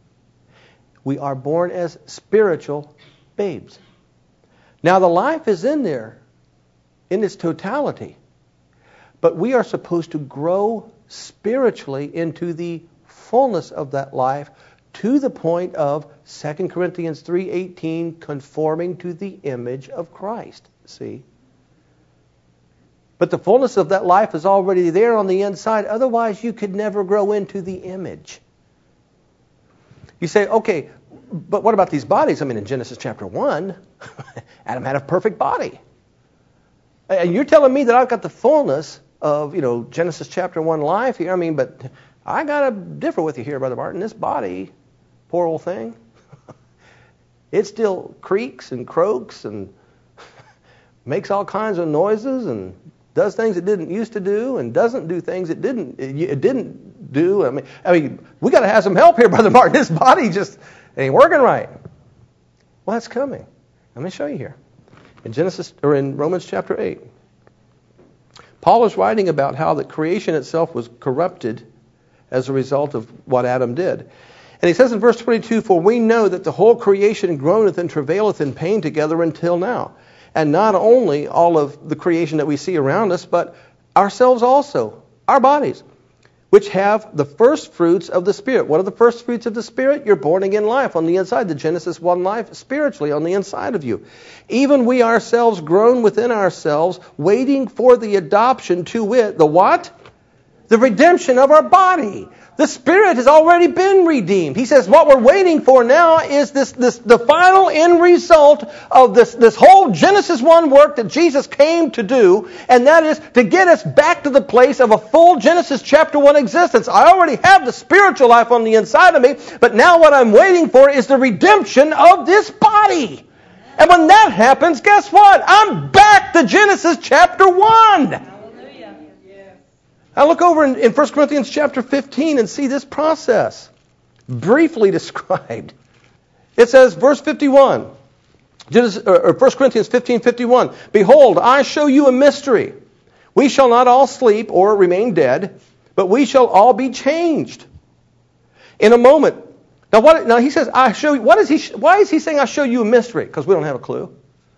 We are born as spiritual babes. Now the life is in there in its totality, but we are supposed to grow spiritually into the fullness of that life to the point of Second Corinthians three eighteen, conforming to the image of Christ. See? But the fullness of that life is already there on the inside. Otherwise, you could never grow into the image. You say, okay, but what about these bodies? I mean, in Genesis chapter one, Adam had a perfect body. And you're telling me that I've got the fullness of, you know, Genesis chapter one life here. I mean, but I got to differ with you here, Brother Martin. This body, poor old thing, it still creaks and croaks and makes all kinds of noises and does things it didn't used to do and doesn't do things it didn't it didn't do. I mean, I mean, we got to have some help here, Brother Martin. This body just ain't working right. Well, that's coming. Let me show you here. In Genesis or in Romans chapter eight, Paul is writing about how the creation itself was corrupted as a result of what Adam did. And he says in verse twenty-two, for we know that the whole creation groaneth and travaileth in pain together until now. And not only all of the creation that we see around us, but ourselves also, our bodies, which have the first fruits of the Spirit. What are the first fruits of the Spirit? You're born again life on the inside, the Genesis one life spiritually on the inside of you. Even we ourselves groan within ourselves, waiting for the adoption to wit, the what? The redemption of our body. The Spirit has already been redeemed. He says what we're waiting for now is this, this the final end result of this, this whole Genesis one work that Jesus came to do, and that is to get us back to the place of a full Genesis chapter one existence. I already have the spiritual life on the inside of me, but now what I'm waiting for is the redemption of this body. And when that happens, guess what? I'm back to Genesis chapter one. Now look over in, in First Corinthians chapter fifteen and see this process briefly described. It says, verse fifty-one, Genesis, or First Corinthians fifteen fifty-one, behold, I show you a mystery. We shall not all sleep or remain dead, but we shall all be changed in a moment. Now, what? Now he says, I show you. What is he? Why is he saying I show you a mystery? Because we don't have a clue.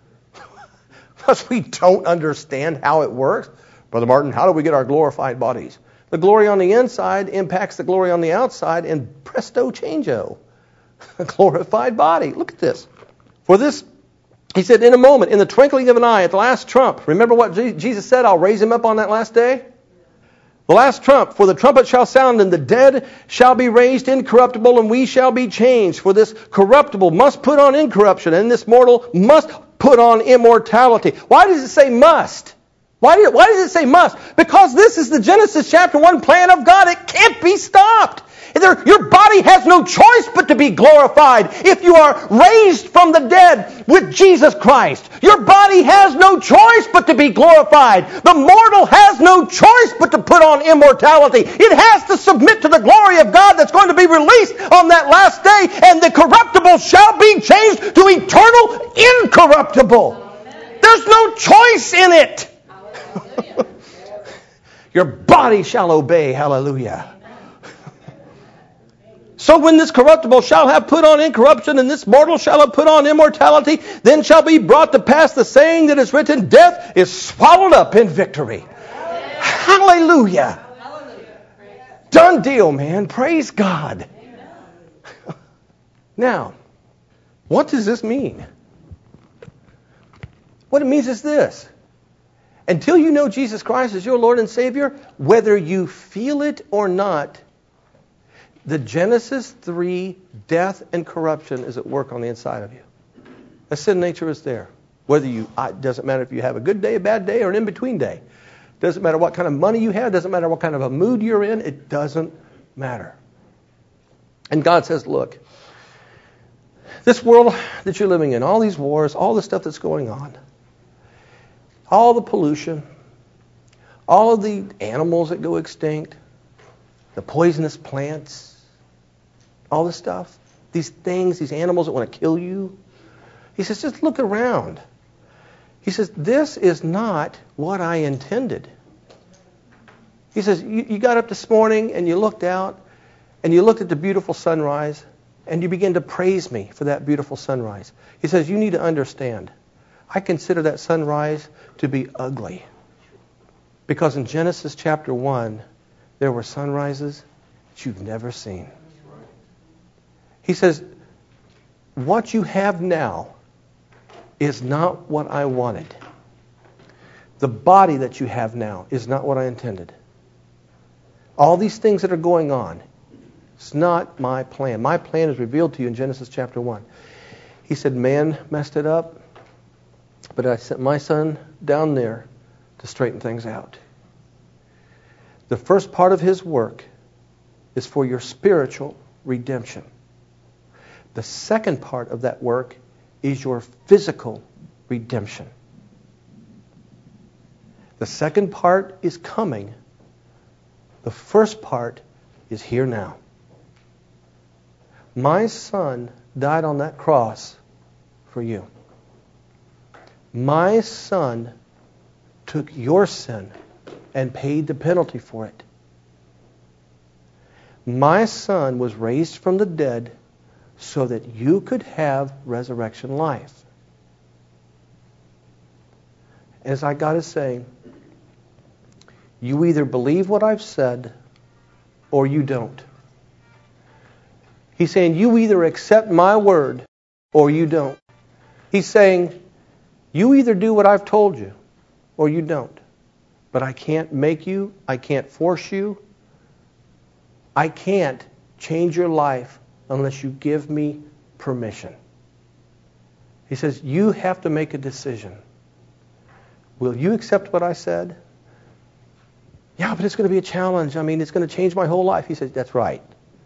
Because we don't understand how it works. Brother Martin, how do we get our glorified bodies? The glory on the inside impacts the glory on the outside, and presto changeo. A glorified body. Look at this. For this, he said, in a moment, in the twinkling of an eye, at the last trump. Remember what Jesus said? I'll raise him up on that last day. The last trump, for the trumpet shall sound, and the dead shall be raised incorruptible, and we shall be changed. For this corruptible must put on incorruption, and this mortal must put on immortality. Why does it say must? Why, do, why does it say must? Because this is the Genesis chapter one plan of God. It can't be stopped. There, your body has no choice but to be glorified if you are raised from the dead with Jesus Christ. Your body has no choice but to be glorified. The mortal has no choice but to put on immortality. It has to submit to the glory of God that's going to be released on that last day, and the corruptible shall be changed to eternal incorruptible. There's no choice in it. Your body shall obey. Hallelujah. So when this corruptible shall have put on incorruption, and this mortal shall have put on immortality, then shall be brought to pass the saying that is written, death is swallowed up in victory. Hallelujah. Done deal, man. Praise God. Now, what does this mean? What it means is this. Until you know Jesus Christ as your Lord and Savior, whether you feel it or not, the Genesis three death and corruption is at work on the inside of you. The sin nature is there. Whether you, it doesn't matter if you have a good day, a bad day, or an in-between day. Doesn't matter what kind of money you have. Doesn't matter what kind of a mood you're in. It doesn't matter. And God says, look, this world that you're living in, all these wars, all the stuff that's going on, all the pollution, all of the animals that go extinct, the poisonous plants, all this stuff, these things, these animals that want to kill you. He says, just look around. He says, this is not what I intended. He says, you, you got up this morning and you looked out and you looked at the beautiful sunrise and you began to praise me for that beautiful sunrise. He says, you need to understand, I consider that sunrise to be ugly. Because in Genesis chapter one, there were sunrises that you've never seen. He says, what you have now is not what I wanted. The body that you have now is not what I intended. All these things that are going on, it's not my plan. My plan is revealed to you in Genesis chapter one. He said, man messed it up, but I sent my son down there to straighten things out. The first part of his work is for your spiritual redemption. The second part of that work is your physical redemption. The second part is coming. The first part is here now. My son died on that cross for you. My son took your sin and paid the penalty for it. My son was raised from the dead so that you could have resurrection life. As I God is saying, you either believe what I've said or you don't. He's saying you either accept my word or you don't. He's saying you either do what I've told you or you don't. But I can't make you. I can't force you. I can't change your life unless you give me permission. He says, you have to make a decision. Will you accept what I said? Yeah, but it's going to be a challenge. I mean, it's going to change my whole life. He says, that's right.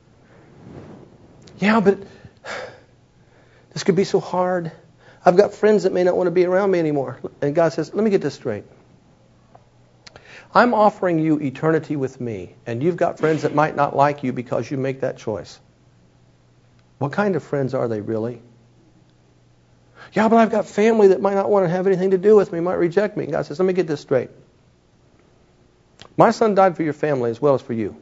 Yeah, but this could be so hard. I've got friends that may not want to be around me anymore. And God says, let me get this straight. I'm offering you eternity with me, and you've got friends that might not like you because you make that choice. What kind of friends are they really? Yeah, but I've got family that might not want to have anything to do with me, might reject me. And God says, let me get this straight. My son died for your family as well as for you.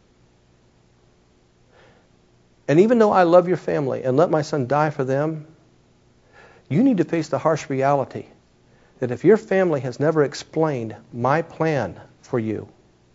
And even though I love your family and let my son die for them, you need to face the harsh reality that if your family has never explained my plan for you,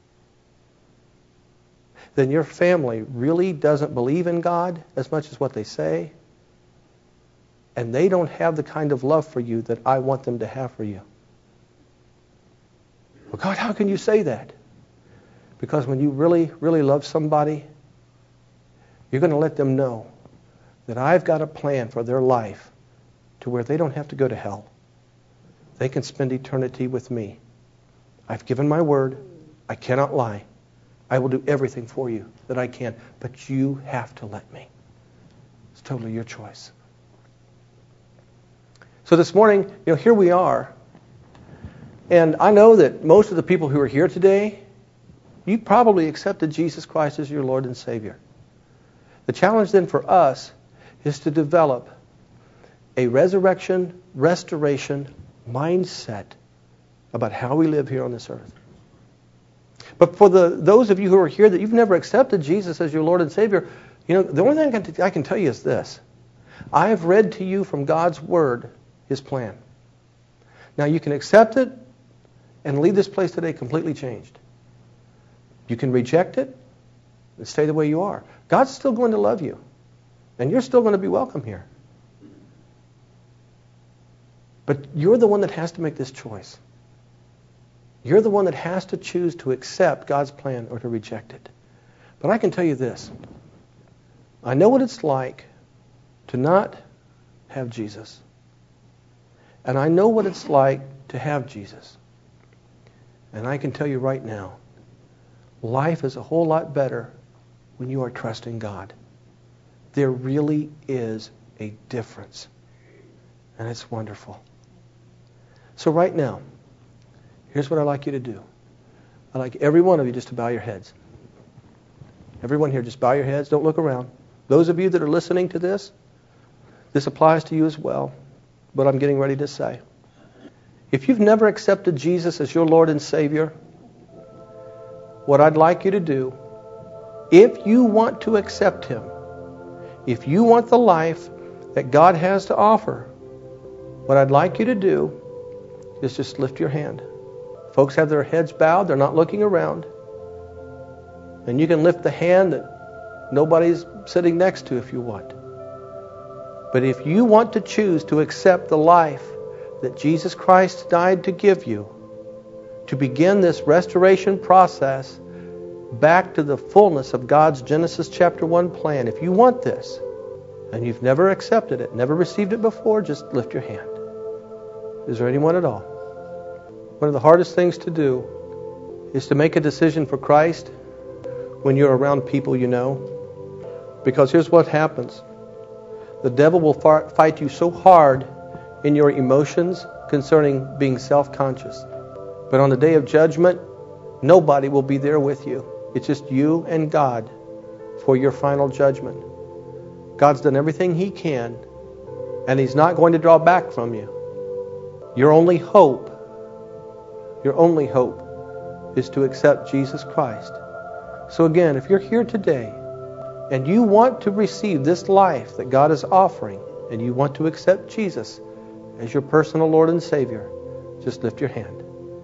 then your family really doesn't believe in God as much as what they say, and they don't have the kind of love for you that I want them to have for you. Well, God, how can you say that? Because when you really, really love somebody, you're going to let them know that I've got a plan for their life to where they don't have to go to hell. They can spend eternity with me. I've given my word. I cannot lie. I will do everything for you that I can. But you have to let me. It's totally your choice. So this morning, you know, here we are. And I know that most of the people who are here today, you probably accepted Jesus Christ as your Lord and Savior. The challenge then for us is to develop a resurrection, restoration mindset about how we live here on this earth. But for the those of you who are here that you've never accepted Jesus as your Lord and Savior, you know, the only thing I can, I can tell you is this. I have read to you from God's Word His plan. Now you can accept it and leave this place today completely changed. You can reject it and stay the way you are. God's still going to love you. And you're still going to be welcome here. But you're the one that has to make this choice. You're the one that has to choose to accept God's plan or to reject it. But I can tell you this. I know what it's like to not have Jesus. And I know what it's like to have Jesus. And I can tell you right now, life is a whole lot better when you are trusting God. There really is a difference. And it's wonderful. So right now, here's what I'd like you to do. I'd like every one of you just to bow your heads. Everyone here, just bow your heads. Don't look around. Those of you that are listening to this, this applies to you as well. But I'm getting ready to say, if you've never accepted Jesus as your Lord and Savior, what I'd like you to do, if you want to accept Him, if you want the life that God has to offer, what I'd like you to do is just lift your hand. Folks have their heads bowed. They're not looking around. And you can lift the hand that nobody's sitting next to if you want. But if you want to choose to accept the life that Jesus Christ died to give you, to begin this restoration process back to the fullness of God's Genesis chapter one plan, if you want this, and you've never accepted it, never received it before, just lift your hand. Is there anyone at all? One of the hardest things to do is to make a decision for Christ when you're around people you know. Because here's what happens. The devil will fight you so hard in your emotions concerning being self-conscious. But on the day of judgment, nobody will be there with you. It's just you and God for your final judgment. God's done everything He can, and He's not going to draw back from you. Your only hope, your only hope is to accept Jesus Christ. So again, if you're here today and you want to receive this life that God is offering, and you want to accept Jesus as your personal Lord and Savior, just lift your hand.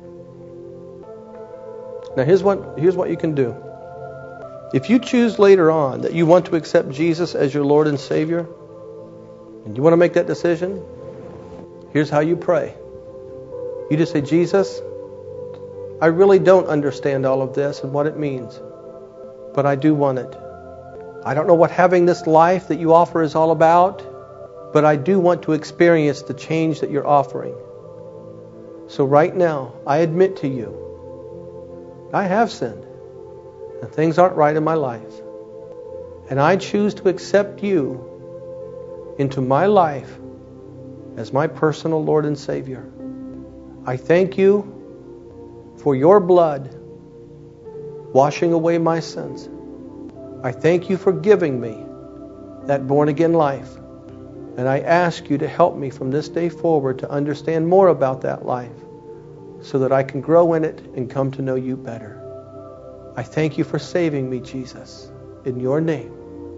Now here's what, here's what you can do. If you choose later on that you want to accept Jesus as your Lord and Savior, and you want to make that decision, here's how you pray. You just say, Jesus, I really don't understand all of this and what it means, but I do want it. I don't know what having this life that you offer is all about, but I do want to experience the change that you're offering. So right now, I admit to you, I have sinned, and things aren't right in my life. And I choose to accept you into my life as my personal Lord and Savior. I thank you for your blood washing away my sins. I thank you for giving me that born-again life. And I ask you to help me from this day forward to understand more about that life so that I can grow in it and come to know you better. I thank you for saving me, Jesus. In your name,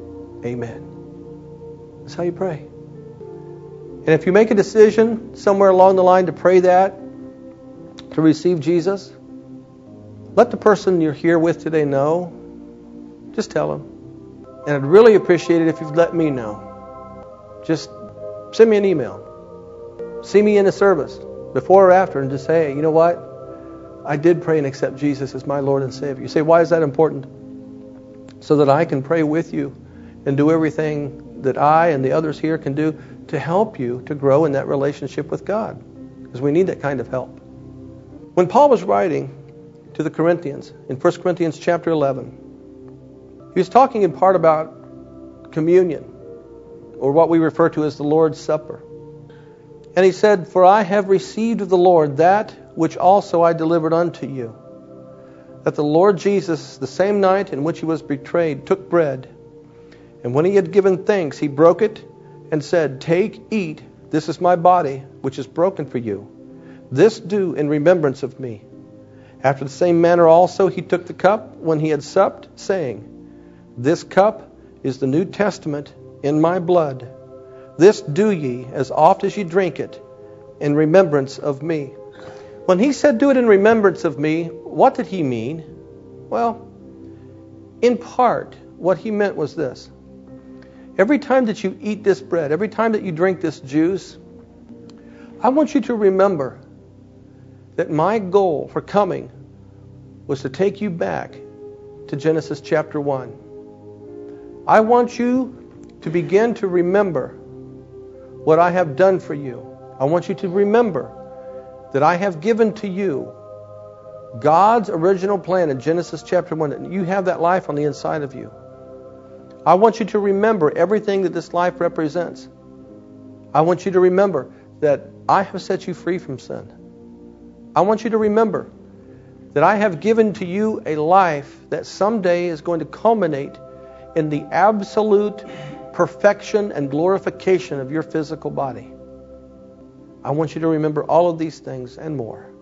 amen. That's how you pray. And if you make a decision somewhere along the line to pray that, to receive Jesus, let the person you're here with today know. Just tell them. And I'd really appreciate it if you'd let me know. Just send me an email. See me in the service before or after and just say, hey, you know what? I did pray and accept Jesus as my Lord and Savior. You say, why is that important? So that I can pray with you and do everything that I and the others here can do to help you to grow in that relationship with God. Because we need that kind of help. When Paul was writing to the Corinthians in First Corinthians chapter eleven, he was talking in part about communion, or what we refer to as the Lord's Supper. And he said, "For I have received of the Lord that which also I delivered unto you, that the Lord Jesus, the same night in which he was betrayed, took bread, and when he had given thanks, he broke it and said, Take, eat, this is my body, which is broken for you. This do in remembrance of me. After the same manner also he took the cup when he had supped, saying, This cup is the New Testament in my blood. This do ye, as oft as ye drink it, in remembrance of me." When he said, "Do it in remembrance of me," what did he mean? Well, in part, what he meant was this. Every time that you eat this bread, every time that you drink this juice, I want you to remember that my goal for coming was to take you back to Genesis chapter one. I want you to begin to remember what I have done for you. I want you to remember that I have given to you God's original plan in Genesis chapter one. You have that life on the inside of you. I want you to remember everything that this life represents. I want you to remember that I have set you free from sin. I want you to remember that I have given to you a life that someday is going to culminate in the absolute perfection and glorification of your physical body. I want you to remember all of these things and more.